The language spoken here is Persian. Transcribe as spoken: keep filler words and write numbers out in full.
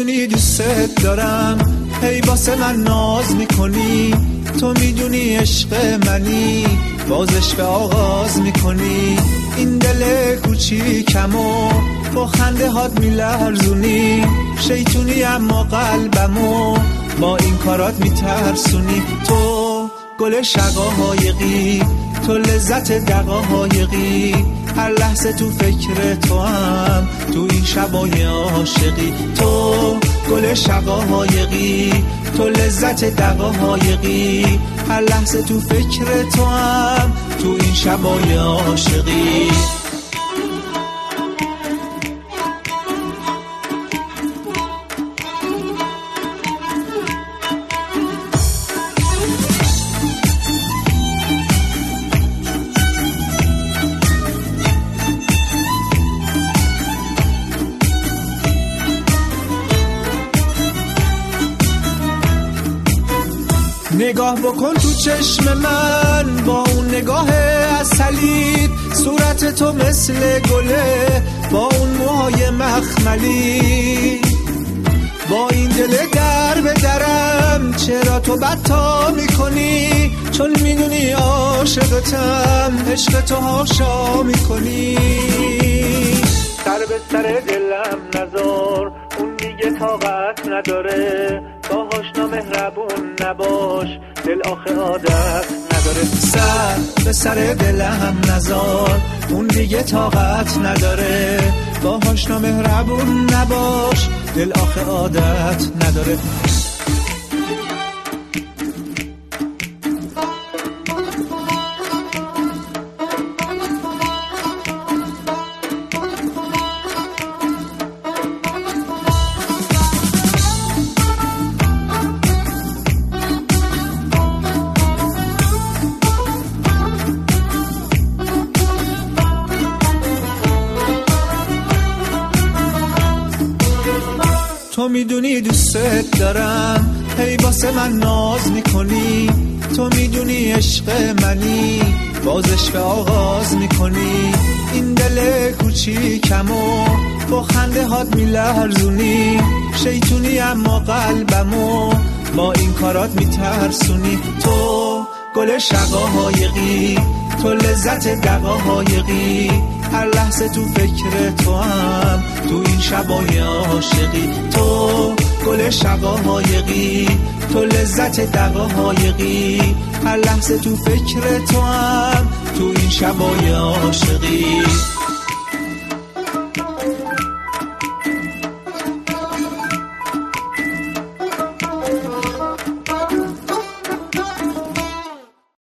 میدونی دوست دارم، هی واسه من ناز میکنی، تو میدونی عشق منی، باز عشق آغاز میکنی، این دل کوچیکمو با خنده هات میلرزونی، شیطونی اما قلبمو با این کارات میترسونی. تو گل شقایقی، تو لذت دقایقی، هر لحظه تو فکر تو هم، تو این شبای عاشقی. تو گل شقایقی، تو لذت دقایقی، هر لحظه تو فکر تو هم، تو این شبای عاشقی. نگاه بکن تو چشم من با اون نگاه عسلیت، صورت تو مثل گله با اون موهای مخملی، با این دل در به درم چرا تو بدتا میکنی، چون میدونی عاشقتم، عشق تو هاشا میکنی. سر به سر دلم نذار، اون دیگه طاقت نداره، باهاش نامهربون نباش، دل آخه عادت نداره. سر به سر دلم نذار، اون دیگه طاقت نداره، باهاش نامهربون نباش، دل آخه عادت نداره. تو میدونی دوست دارم، هی واسه من ناز میکنی، تو میدونی عشق منی، باز عشق آغاز میکنی، این دل کوچیکمو با خنده هات میلرزونی، شیطونی اما قلبمو با این کارات میترسونی. تو گل شقایقی، تو لذت دقایقی، هر لحظه تو فکر تو هم، تو این شبای عاشقی. تو گل شقایقی، تو لذت دقایقی، هر لحظه تو فکر تو هم، تو این شبای عاشقی.